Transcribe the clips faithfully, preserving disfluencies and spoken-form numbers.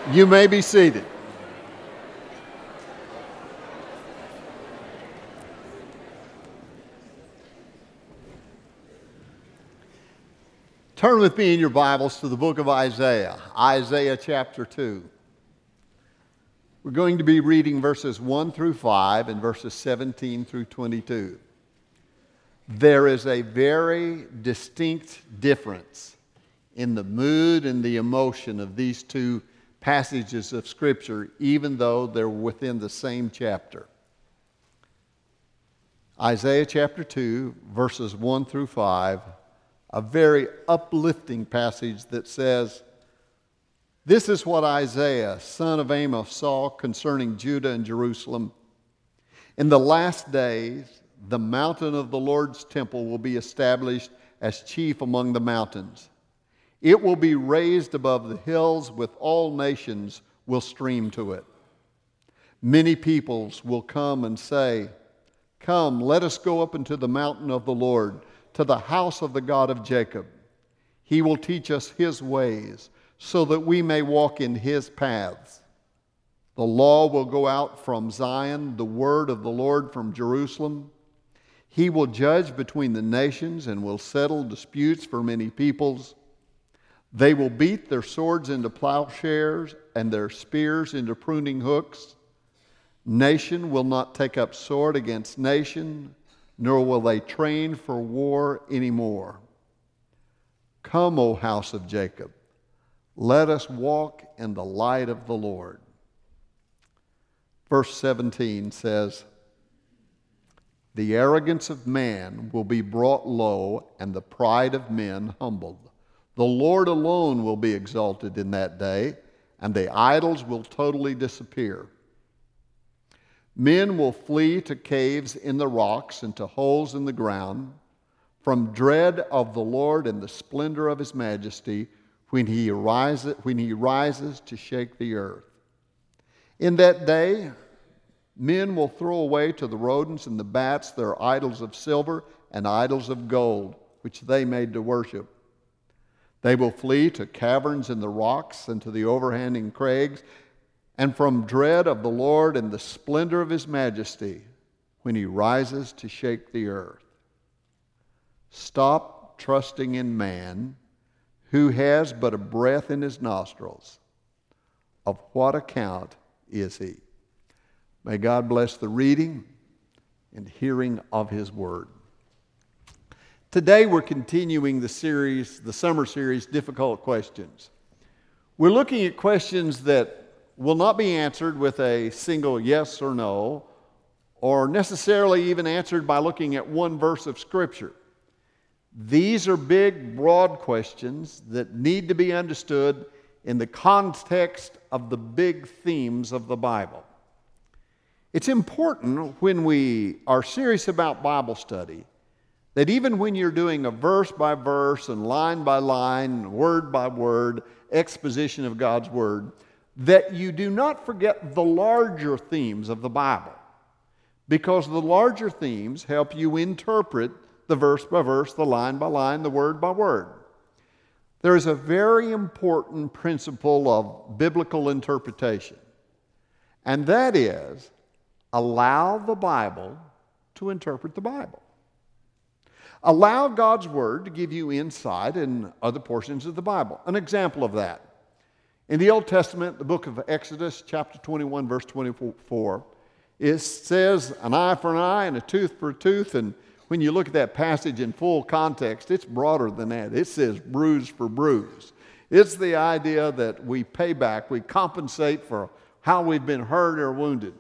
You may be seated. Turn with me in your Bibles to the book of Isaiah, Isaiah chapter two. We're going to be reading verses one through five and verses seventeen through twenty-two. There is a very distinct difference in the mood and the emotion of these two passages of Scripture, even though they're within the same chapter. Isaiah chapter two, verses one through five, a very uplifting passage that says, "This is what Isaiah, son of Amos, saw concerning Judah and Jerusalem. In the last days, the mountain of the Lord's temple will be established as chief among the mountains. It will be raised above the hills, with all nations will stream to it. Many peoples will come and say, 'Come, let us go up into the mountain of the Lord, to the house of the God of Jacob. He will teach us his ways, so that we may walk in his paths. The law will go out from Zion, the word of the Lord from Jerusalem. He will judge between the nations and will settle disputes for many peoples. They will beat their swords into plowshares and their spears into pruning hooks. Nation will not take up sword against nation, nor will they train for war anymore. Come, O house of Jacob, let us walk in the light of the Lord." Verse seventeen says, "The arrogance of man will be brought low, and the pride of men humbled. The Lord alone will be exalted in that day, and the idols will totally disappear. Men will flee to caves in the rocks and to holes in the ground, from dread of the Lord and the splendor of his majesty, when he arises, when he rises to shake the earth. In that day, men will throw away to the rodents and the bats their idols of silver and idols of gold, which they made to worship. They will flee to caverns in the rocks and to the overhanging crags, and from dread of the Lord and the splendor of his majesty, when he rises to shake the earth. Stop trusting in man, who has but a breath in his nostrils. Of what account is he?" May God bless the reading and hearing of his word. Today we're continuing the series, the summer series, Difficult Questions. We're looking at questions that will not be answered with a single yes or no, or necessarily even answered by looking at one verse of Scripture. These are big, broad questions that need to be understood in the context of the big themes of the Bible. It's important when we are serious about Bible study that even when you're doing a verse by verse and line by line, word by word exposition of God's Word, that you do not forget the larger themes of the Bible, because the larger themes help you interpret the verse by verse, the line by line, the word by word. There is a very important principle of biblical interpretation, and that is allow the Bible to interpret the Bible. Allow God's Word to give you insight in other portions of the Bible. An example of that. In the Old Testament, the book of Exodus, chapter twenty-one, verse twenty-four, it says an eye for an eye and a tooth for a tooth. And when you look at that passage in full context, it's broader than that. It says bruise for bruise. It's the idea that we pay back, we compensate for how we've been hurt or wounded.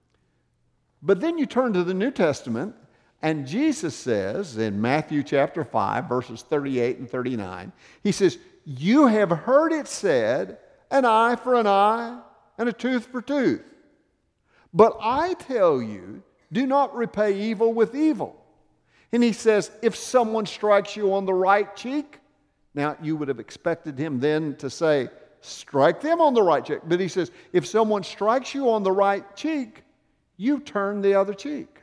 But then you turn to the New Testament, and Jesus says in Matthew chapter five, verses thirty-eight and thirty-nine, he says, "You have heard it said, an eye for an eye and a tooth for tooth. But I tell you, do not repay evil with evil." And he says, if someone strikes you on the right cheek, now you would have expected him then to say, strike them on the right cheek. But he says, if someone strikes you on the right cheek, you turn the other cheek.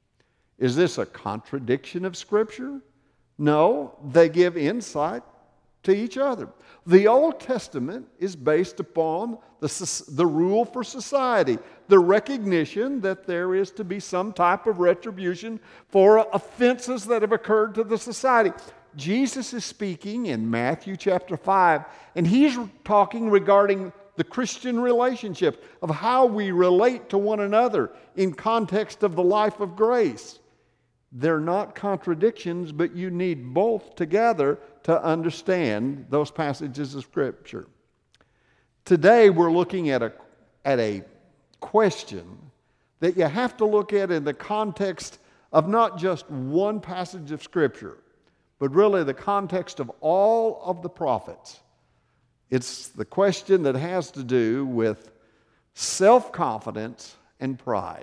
Is this a contradiction of Scripture? No, they give insight to each other. The Old Testament is based upon the, the rule for society, the recognition that there is to be some type of retribution for offenses that have occurred to the society. Jesus is speaking in Matthew chapter five, and he's talking regarding the Christian relationship, of how we relate to one another in context of the life of grace. They're not contradictions, but you need both together to understand those passages of Scripture. Today we're looking at a, at a question that you have to look at in the context of not just one passage of Scripture, but really the context of all of the prophets. It's the question that has to do with self-confidence and pride.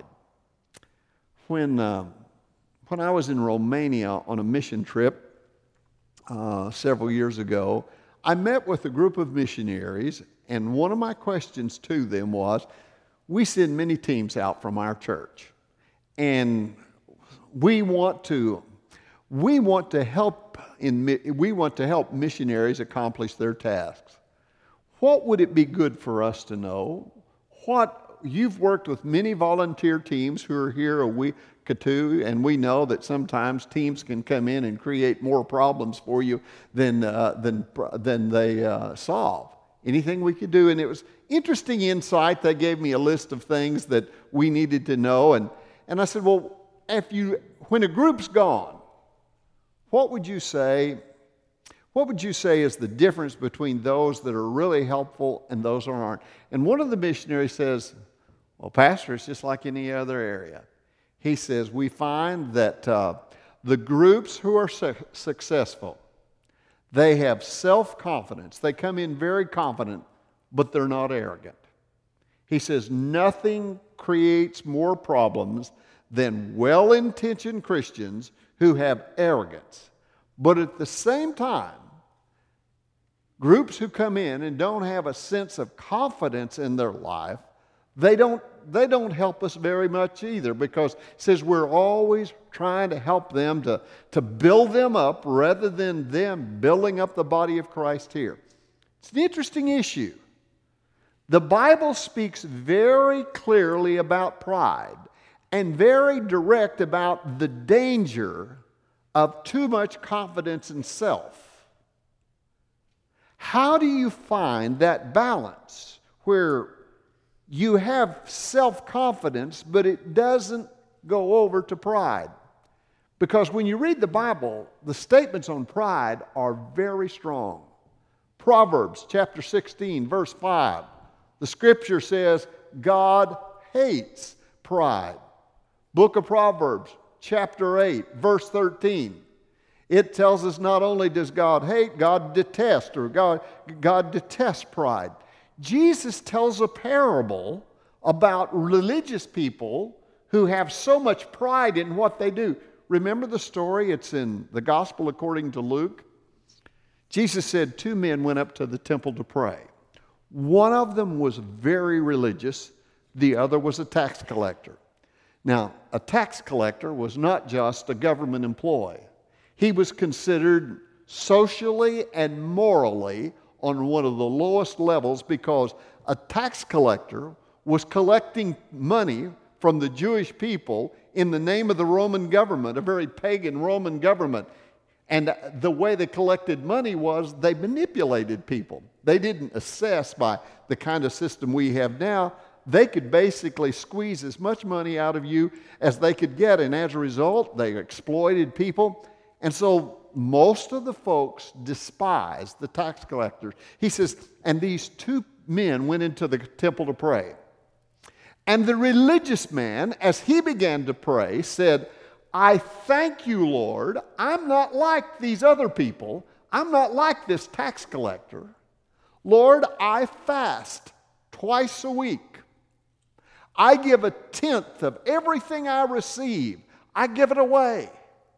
When, uh, when I was in Romania on a mission trip uh, several years ago, I met with a group of missionaries, and one of my questions to them was, we send many teams out from our church, and we want to, we want to help in, we want to help missionaries accomplish their tasks. What would it be good for us to know? What you've worked with many volunteer teams who are here a week or two, and we know that sometimes teams can come in and create more problems for you than uh, than than they uh, solve. Anything we could do, and it was interesting insight. They gave me a list of things that we needed to know, and and I said, well, if you when a group's gone, what would you say? What would you say is the difference between those that are really helpful and those that aren't? And one of the missionaries says, well, Pastor, it's just like any other area. He says, we find that uh, the groups who are su- successful, they have self-confidence. They come in very confident, but they're not arrogant. He says, nothing creates more problems than well-intentioned Christians who have arrogance. But at the same time, groups who come in and don't have a sense of confidence in their life, they don't, they don't help us very much either, because it says we're always trying to help them to, to build them up rather than them building up the body of Christ here. It's an interesting issue. The Bible speaks very clearly about pride and very direct about the danger of too much confidence in self. How do you find that balance where you have self-confidence, but it doesn't go over to pride? Because when you read the Bible, the statements on pride are very strong. Proverbs chapter sixteen, verse five. The Scripture says, God hates pride. Book of Proverbs chapter eight, verse thirteen. It tells us not only does God hate, God detests, or God, God detests pride. Jesus tells a parable about religious people who have so much pride in what they do. Remember the story? It's in the Gospel according to Luke. Jesus said two men went up to the temple to pray. One of them was very religious. The other was a tax collector. Now, a tax collector was not just a government employee. He was considered socially and morally on one of the lowest levels, because a tax collector was collecting money from the Jewish people in the name of the Roman government, a very pagan Roman government. And the way they collected money was they manipulated people. They didn't assess by the kind of system we have now. They could basically squeeze as much money out of you as they could get, and as a result, they exploited people. And so most of the folks despised the tax collectors. He says, and these two men went into the temple to pray. And the religious man, as he began to pray, said, I thank you, Lord. I'm not like these other people. I'm not like this tax collector. Lord, I fast twice a week. I give a tenth of everything I receive. I give it away.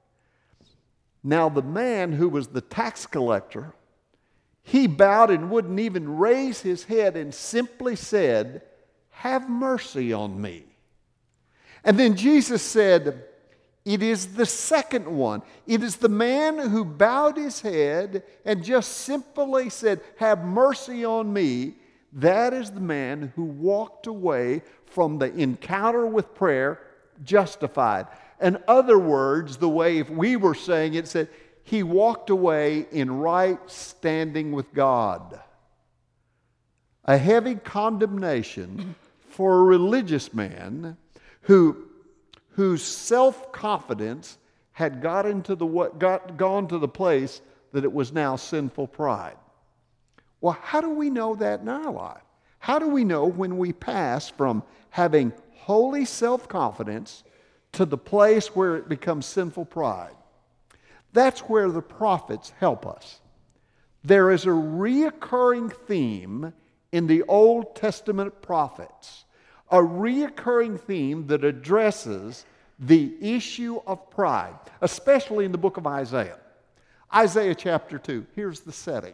Now the man who was the tax collector, he bowed and wouldn't even raise his head and simply said, have mercy on me. And then Jesus said, It is the second one. It is the man who bowed his head and just simply said, "Have mercy on me." That is the man who walked away from the encounter with prayer justified. In other words, the way if we were saying it, said he walked away in right standing with God. A heavy condemnation for a religious man who, whose self-confidence had got into the, got, gone to the place that it was now sinful pride. Well, how do we know that in our life? How do we know when we pass from having holy self-confidence to the place where it becomes sinful pride? That's where the prophets help us. There is a reoccurring theme in the Old Testament prophets, a reoccurring theme that addresses the issue of pride, especially in the book of Isaiah. Isaiah chapter two, here's the setting.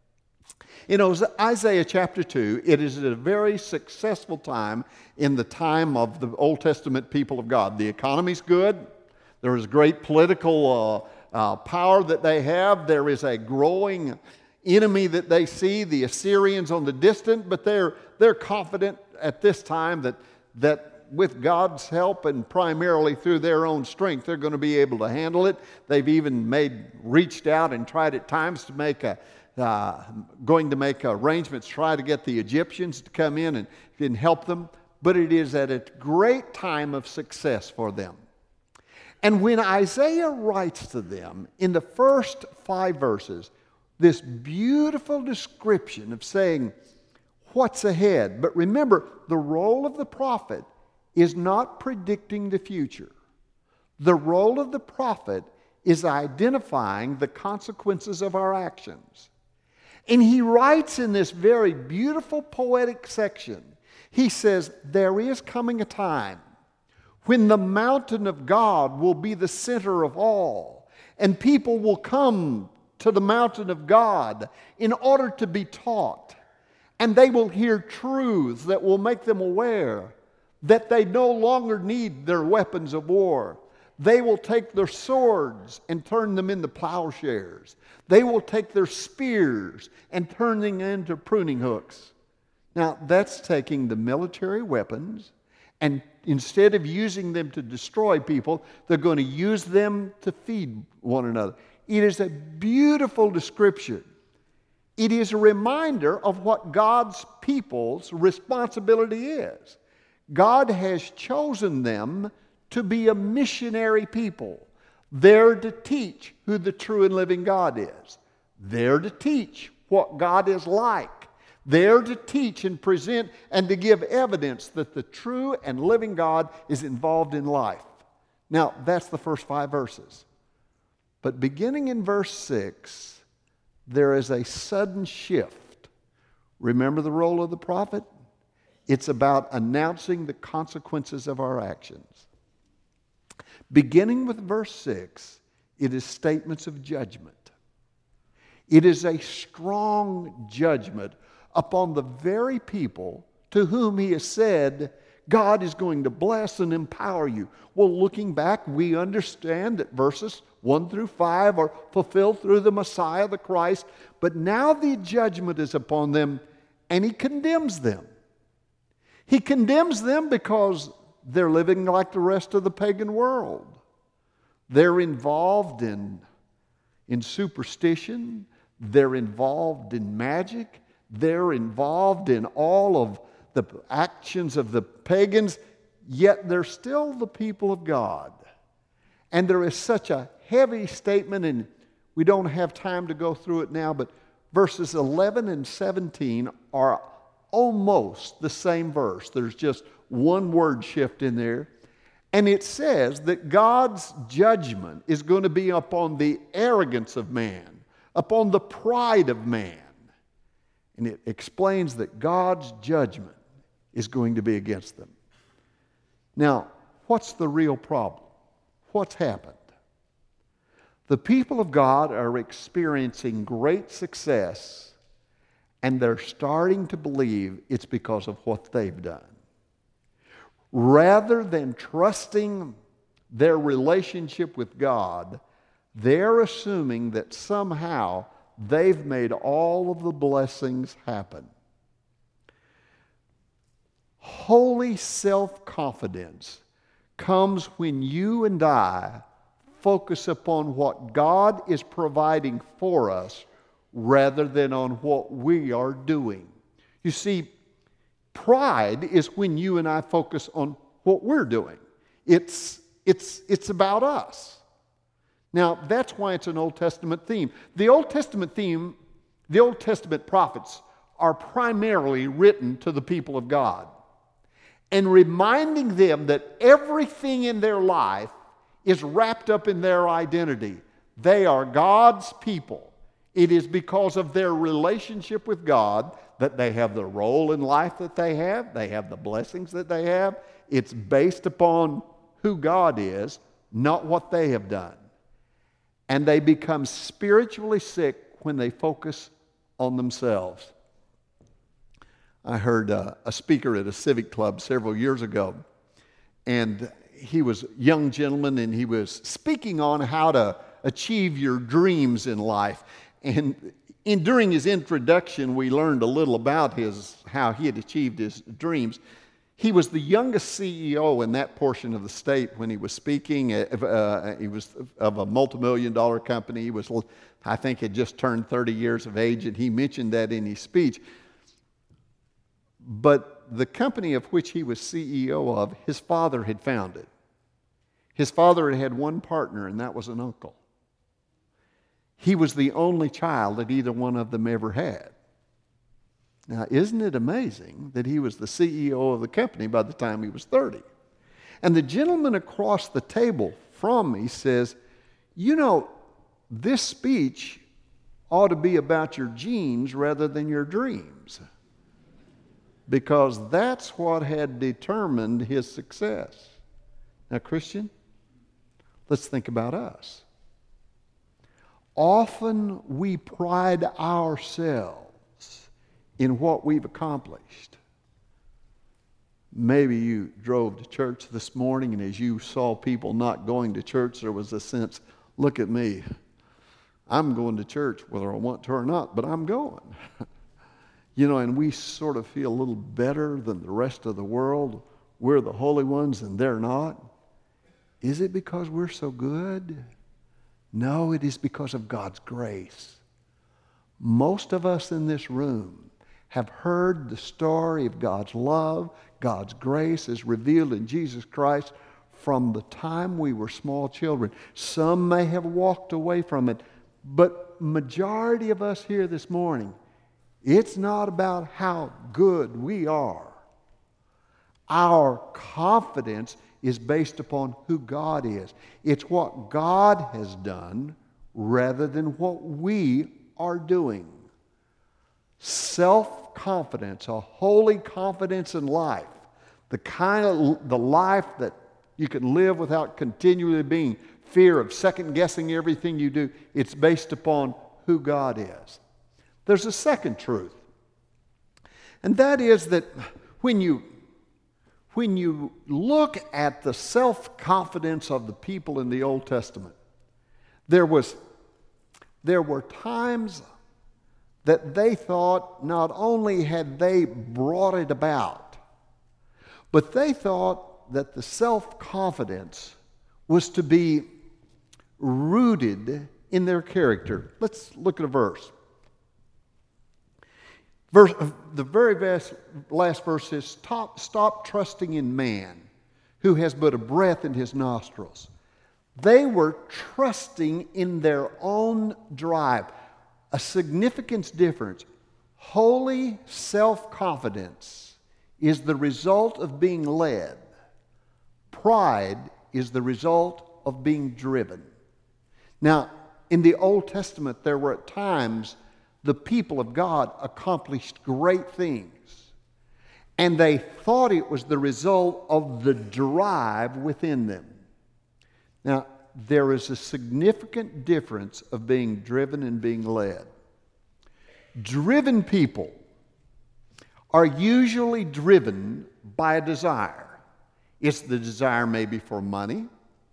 You know, Isaiah chapter two, it is a very successful time in the time of the Old Testament people of God. The economy's good. There is great political uh, uh, power that they have. There is a growing enemy that they see, the Assyrians on the distant, but they're, they're confident at this time that, that with God's help and primarily through their own strength, they're going to be able to handle it. They've even made, reached out and tried at times to make a Uh, going to make arrangements, try to get the Egyptians to come in and, and help them. But it is at a great time of success for them. And when Isaiah writes to them in the first five verses, this beautiful description of saying what's ahead. But remember, the role of the prophet is not predicting the future. The role of the prophet is identifying the consequences of our actions. And he writes in this very beautiful poetic section, he says, there is coming a time when the mountain of God will be the center of all, and people will come to the mountain of God in order to be taught, and they will hear truths that will make them aware that they no longer need their weapons of war. They will take their swords and turn them into plowshares. They will take their spears and turn them into pruning hooks. Now, that's taking the military weapons, and instead of using them to destroy people, they're going to use them to feed one another. It is a beautiful description. It is a reminder of what God's people's responsibility is. God has chosen them to be a missionary people. They're to teach who the true and living God is. They're to teach what God is like. They're to teach and present and to give evidence that the true and living God is involved in life. Now, that's the first five verses. But beginning in verse six, there is a sudden shift. Remember the role of the prophet? It's about announcing the consequences of our actions. Beginning with verse six, it is statements of judgment. It is a strong judgment upon the very people to whom he has said, God is going to bless and empower you. Well, looking back, we understand that verses one through five are fulfilled through the Messiah, the Christ, but now the judgment is upon them, and he condemns them. He condemns them because they're living like the rest of the pagan world. They're involved in, in superstition. They're involved in magic. They're involved in all of the actions of the pagans, yet they're still the people of God. And there is such a heavy statement, and we don't have time to go through it now, but verses eleven and seventeen are almost the same verse. There's just one word shift in there. And it says that God's judgment is going to be upon the arrogance of man, upon the pride of man. And it explains that God's judgment is going to be against them. Now, what's the real problem? What's happened? The people of God are experiencing great success, and they're starting to believe it's because of what they've done. Rather than trusting their relationship with God, they're assuming that somehow they've made all of the blessings happen. Holy self-confidence comes when you and I focus upon what God is providing for us rather than on what we are doing. You see, pride is when you and I focus on what we're doing. It's, it's, it's about us. Now, that's why it's an Old Testament theme. The Old Testament theme, the Old Testament prophets are primarily written to the people of God and reminding them that everything in their life is wrapped up in their identity. They are God's people. It is because of their relationship with God that they have the role in life that they have. They have the blessings that they have. It's based upon who God is, not what they have done. And they become spiritually sick when they focus on themselves. I heard uh, a speaker at a civic club several years ago, and he was a young gentleman, and he was speaking on how to achieve your dreams in life. And in, during his introduction, we learned a little about his how he had achieved his dreams. He was the youngest C E O in that portion of the state when he was speaking. Uh, he was of a multi-million dollar company. He was, I think, had just turned thirty years of age, and he mentioned that in his speech. But the company of which he was C E O of, his father had founded. His father had had one partner, and that was an uncle. He was the only child that either one of them ever had. Now, isn't it amazing that he was the C E O of the company by the time he was thirty? And the gentleman across the table from me says, you know, this speech ought to be about your genes rather than your dreams, because that's what had determined his success. Now, Christian, let's think about us. Often we pride ourselves in what we've accomplished. Maybe you drove to church this morning, and as you saw people not going to church, there was a sense, look at me. I'm going to church whether I want to or not, but I'm going. You know, and we sort of feel a little better than the rest of the world. We're the holy ones and they're not. Is it because we're so good? No, it is because of God's grace. Most of us in this room have heard the story of God's love, God's grace is revealed in Jesus Christ from the time we were small children. Some may have walked away from it, but majority of us here this morning, it's not about how good we are. Our confidence is based upon who God is. It's what God has done rather than what we are doing. Self-confidence, a holy confidence in life, the kind of the life that you can live without continually being fear of second-guessing everything you do, it's based upon who God is. There's a second truth, and that is that when you When you look at the self-confidence of the people in the Old Testament, there was, there were times that they thought not only had they brought it about, but they thought that the self-confidence was to be rooted in their character. Let's look at a verse. Verse, the very best, last verse says, stop, stop trusting in man who has but a breath in his nostrils. They were trusting in their own drive. A significant difference. Holy self-confidence is the result of being led. Pride is the result of being driven. Now, in the Old Testament, there were at times the people of God accomplished great things, and they thought it was the result of the drive within them. Now, there is a significant difference of being driven and being led. Driven people are usually driven by a desire. It's the desire maybe for money,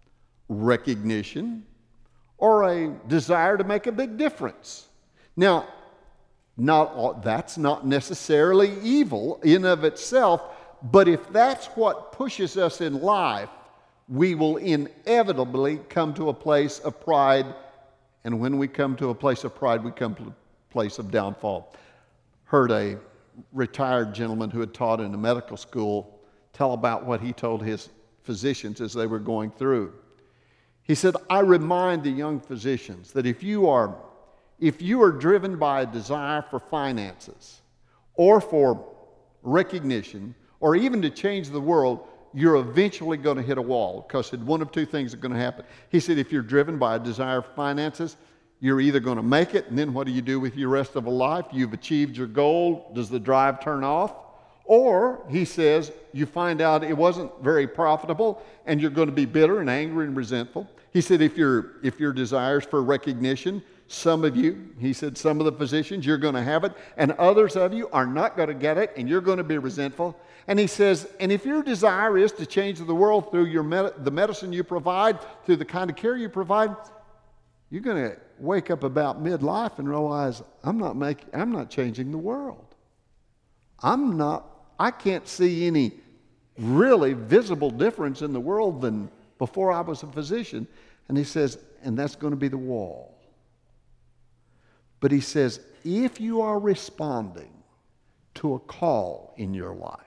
recognition, or a desire to make a big difference. Now, not all, that's not necessarily evil in of itself, but if that's what pushes us in life, we will inevitably come to a place of pride, and when we come to a place of pride, we come to a place of downfall. Heard a retired gentleman who had taught in a medical school tell about what he told his physicians as they were going through. He said, I remind the young physicians that if you are if you are driven by a desire for finances or for recognition or even to change the world, you're eventually going to hit a wall, because one of two things are going to happen. He said, if you're driven by a desire for finances, you're either going to make it, and then what do you do with your rest of a life? You've achieved your goal. Does the drive turn off? Or, he says, you find out it wasn't very profitable, and you're going to be bitter and angry and resentful. He said, if your if your desires for recognition, some of you, he said, some of the physicians, you're going to have it, and others of you are not going to get it, and you're going to be resentful. And he says, and if your desire is to change the world through your med- the medicine you provide, through the kind of care you provide, you're going to wake up about midlife and realize, I'm not making, I'm not changing the world. I'm not, I can't see any really visible difference in the world than before I was a physician. And he says, and that's going to be the wall. But he says, if you are responding to a call in your life,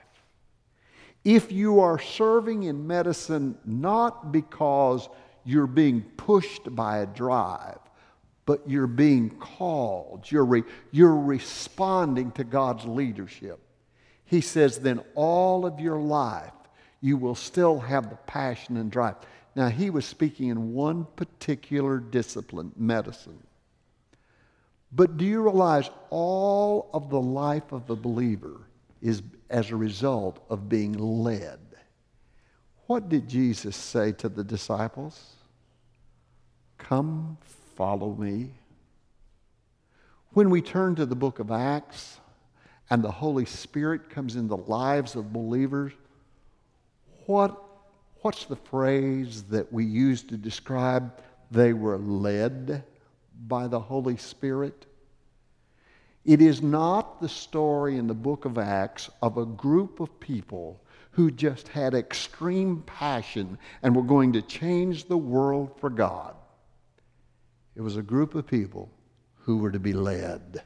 if you are serving in medicine not because you're being pushed by a drive, but you're being called, you're, re- you're responding to God's leadership, he says, then all of your life you will still have the passion and drive. Now, he was speaking in one particular discipline, medicine. But do you realize all of the life of the believer is as a result of being led? What did Jesus say to the disciples? Come, follow me. When we turn to the book of Acts and the Holy Spirit comes in the lives of believers, what, what's the phrase that we use to describe they were led by the Holy Spirit? It is not the story in the book of Acts of a group of people who just had extreme passion and were going to change the world for God. It was a group of people who were to be led.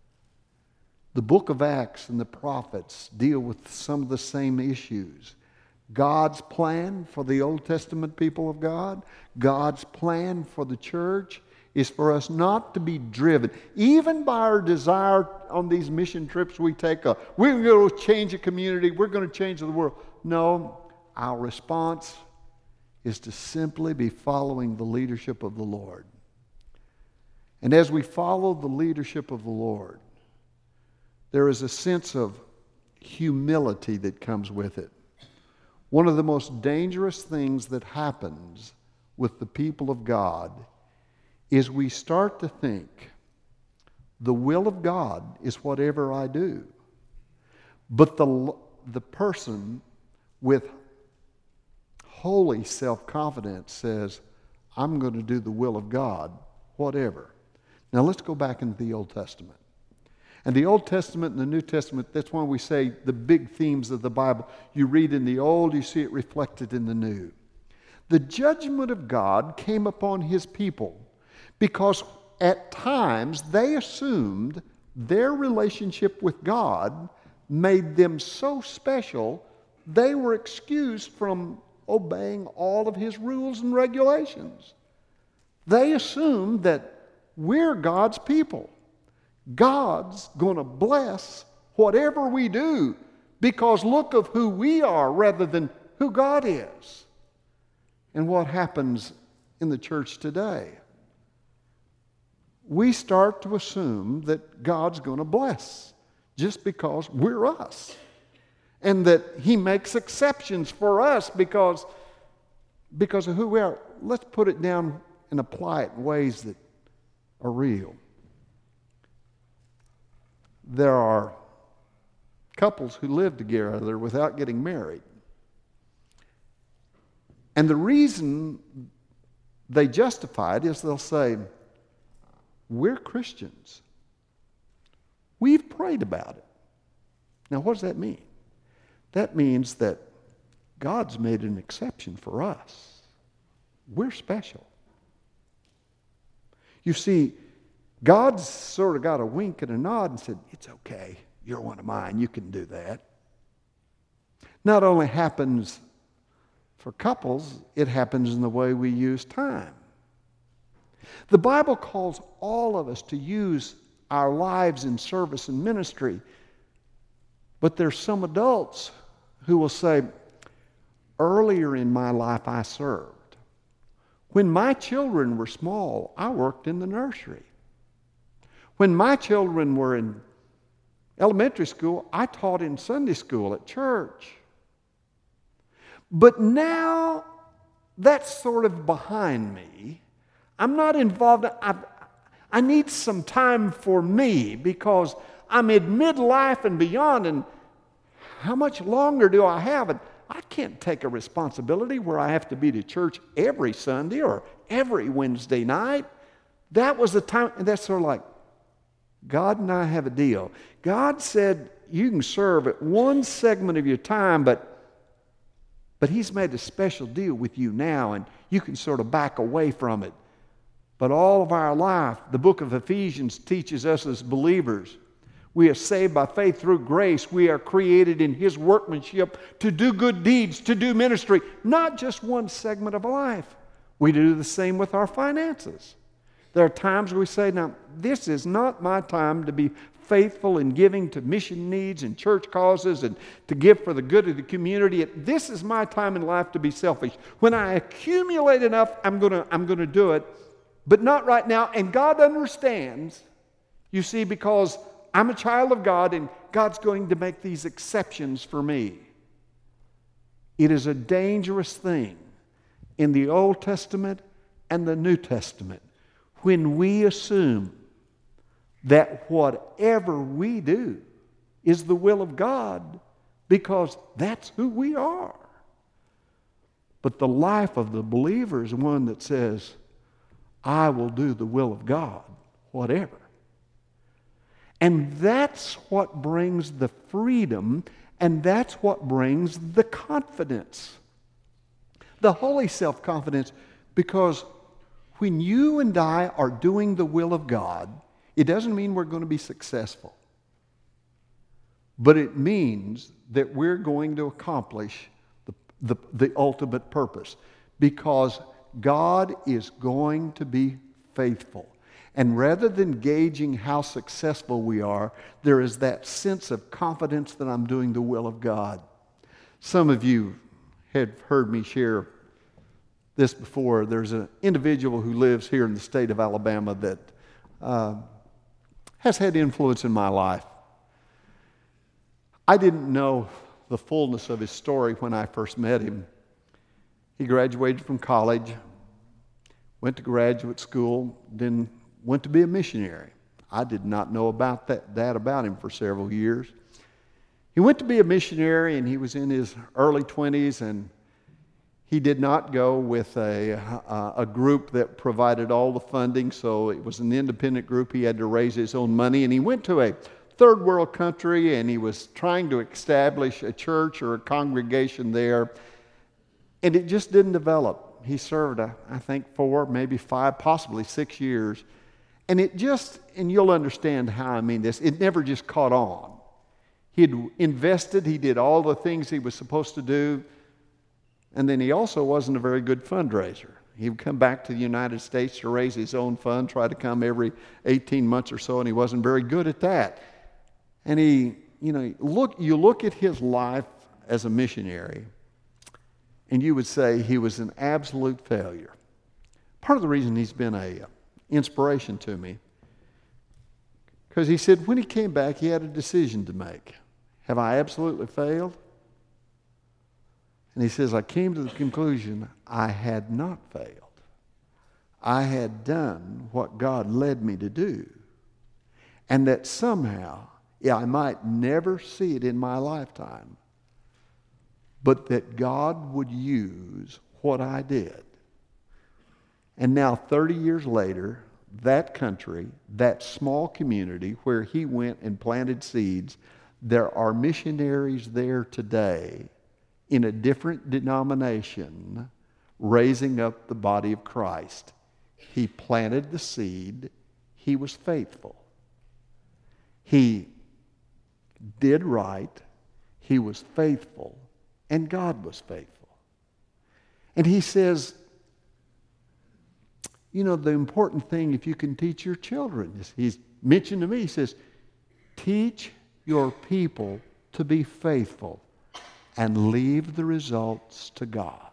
The book of Acts and the prophets deal with some of the same issues. God's plan for the Old Testament people of God, God's plan for the church, is for us not to be driven, even by our desire on these mission trips we take. A, we're going to change a community, we're going to change the world. No, our response is to simply be following the leadership of the Lord. And as we follow the leadership of the Lord, there is a sense of humility that comes with it. One of the most dangerous things that happens with the people of God is we start to think the will of God is whatever I do. But the, the person with holy self-confidence says, I'm going to do the will of God, whatever. Now let's go back into the Old Testament. And the Old Testament and the New Testament, that's why we say the big themes of the Bible. You read in the Old, you see it reflected in the New. The judgment of God came upon his people because at times they assumed their relationship with God made them so special they were excused from obeying all of his rules and regulations. They assumed that we're God's people. God's going to bless whatever we do because look of who we are rather than who God is. And what happens in the church today? We start to assume that God's going to bless just because we're us. And that he makes exceptions for us because, because of who we are. Let's put it down and apply it in ways that are real. There are couples who live together without getting married. And the reason they justify it is they'll say, we're Christians. We've prayed about it. Now, what does that mean? That means that God's made an exception for us. We're special. You see, God's sort of got a wink and a nod and said, it's okay. You're one of mine. You can do that. Not only happens for couples, it happens in the way we use time. The Bible calls all of us to use our lives in service and ministry, but there's some adults who will say, earlier in my life I served. When my children were small, I worked in the nursery. When my children were in elementary school, I taught in Sunday school at church. But now that's sort of behind me. I'm not involved. I, I need some time for me because I'm in midlife and beyond, and how much longer do I have? And I can't take a responsibility where I have to be to church every Sunday or every Wednesday night. That was the time, and that's sort of like, God and I have a deal. God said you can serve at one segment of your time, but But He's made a special deal with you now, and you can sort of back away from it. But all of our life, the book of Ephesians teaches us as believers, we are saved by faith through grace. We are created in His workmanship to do good deeds, to do ministry, not just one segment of life. We do the same with our finances. There are times we say, now, this is not my time to be faithful in giving to mission needs and church causes and to give for the good of the community. This is my time in life to be selfish. When I accumulate enough, I'm going to I'm going to do it, but not right now. And God understands, you see, because I'm a child of God and God's going to make these exceptions for me. It is a dangerous thing in the Old Testament and the New Testament when we assume that whatever we do is the will of God because that's who we are. But the life of the believer is one that says, I will do the will of God, whatever. And that's what brings the freedom, and that's what brings the confidence. The holy self-confidence, because when you and I are doing the will of God, it doesn't mean we're going to be successful. But it means that we're going to accomplish the, the, the ultimate purpose. Because God is going to be faithful. And rather than gauging how successful we are, there is that sense of confidence that I'm doing the will of God. Some of you have heard me share this before. There's an individual who lives here in the state of Alabama that uh, has had influence in my life. I didn't know the fullness of his story when I first met him. He graduated from college, went to graduate school, then went to be a missionary. I did not know about that, that about him for several years. He went to be a missionary, and he was in his early twenties, and he did not go with a, a, a group that provided all the funding, so it was an independent group. He had to raise his own money, and he went to a third world country, and he was trying to establish a church or a congregation there, and it just didn't develop. He served, uh, I think, four, maybe five, possibly six years, and it just, and you'll understand how I mean this, it never just caught on. He had invested, he did all the things he was supposed to do, and then he also wasn't a very good fundraiser. He would come back to the United States to raise his own fund, try to come every eighteen months or so, and he wasn't very good at that. And he, you know, look, you look at his life as a missionary, and you would say he was an absolute failure. Part of the reason he's been a inspiration to me, because he said when he came back, he had a decision to make. Have I absolutely failed? And he says, I came to the conclusion I had not failed. I had done what God led me to do. And that somehow, yeah, I might never see it in my lifetime, but that God would use what I did And now, thirty years later, that country, that small community where he went and planted seeds, there are missionaries there today in a different denomination raising up the body of Christ. He planted the seed. He was faithful. He did right. He was faithful. And God was faithful. And he says, you know, the important thing, if you can teach your children, is he's mentioned to me, he says, teach your people to be faithful and leave the results to God.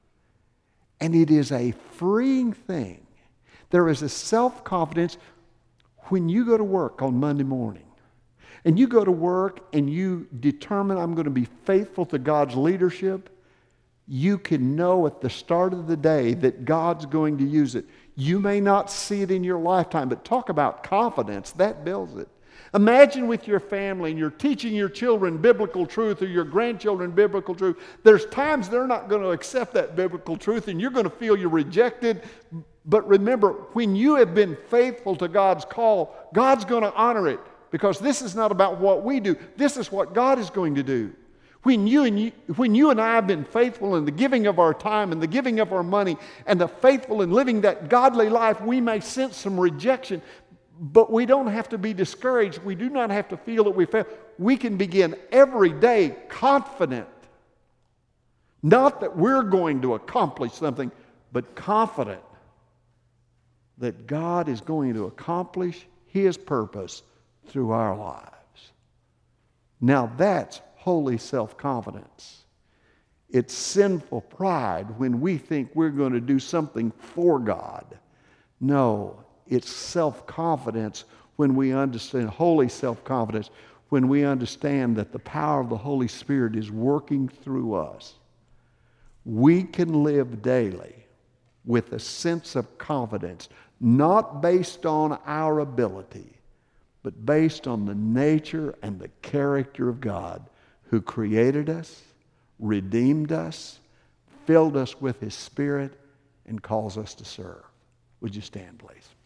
And it is a freeing thing. There is a self-confidence when you go to work on Monday morning. And you go to work and you determine, I'm going to be faithful to God's leadership. You can know at the start of the day that God's going to use it. You may not see it in your lifetime, but talk about confidence. That builds it. Imagine with your family and you're teaching your children biblical truth or your grandchildren biblical truth. There's times they're not going to accept that biblical truth and you're going to feel you're rejected. But remember, when you have been faithful to God's call, God's going to honor it, because this is not about what we do. This is what God is going to do. When you and you, when you and I have been faithful in the giving of our time and the giving of our money and the faithful in living that godly life, we may sense some rejection, but we don't have to be discouraged. We do not have to feel that we fail. We can begin every day confident. Not that we're going to accomplish something, but confident that God is going to accomplish His purpose through our lives. Now that's holy self-confidence. It's sinful pride when we think we're going to do something for God. No, it's self-confidence when we understand, holy self-confidence, when we understand that the power of the Holy Spirit is working through us. We can live daily with a sense of confidence, not based on our ability, but based on the nature and the character of God, who created us, redeemed us, filled us with His Spirit, and calls us to serve. Would you stand, please?